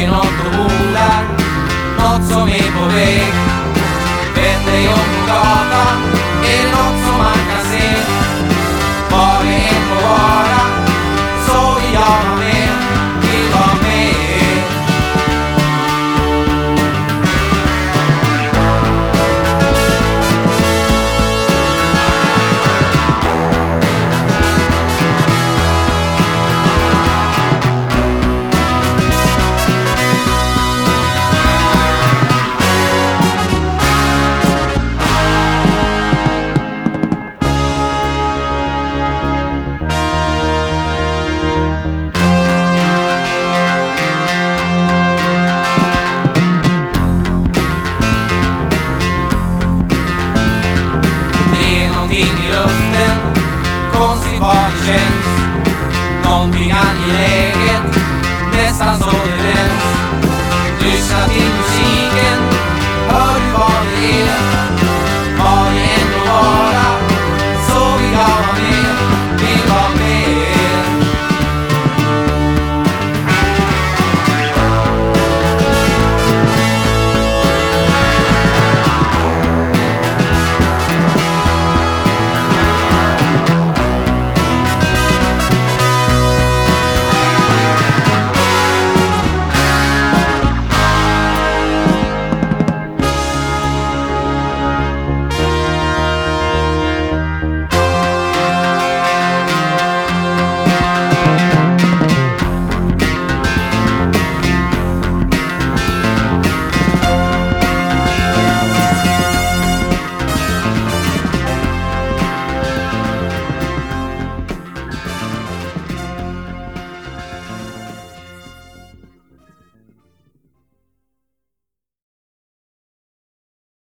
är något och odlar, något som är på väg. Vänd dig om på gatan, är det något som man kan se? Var det en på vara, så vill jag vara med, vill vara med. I luften, konstigt vad det känns. Någonting angeläget, nästan så det vänds. Lyssna till musik.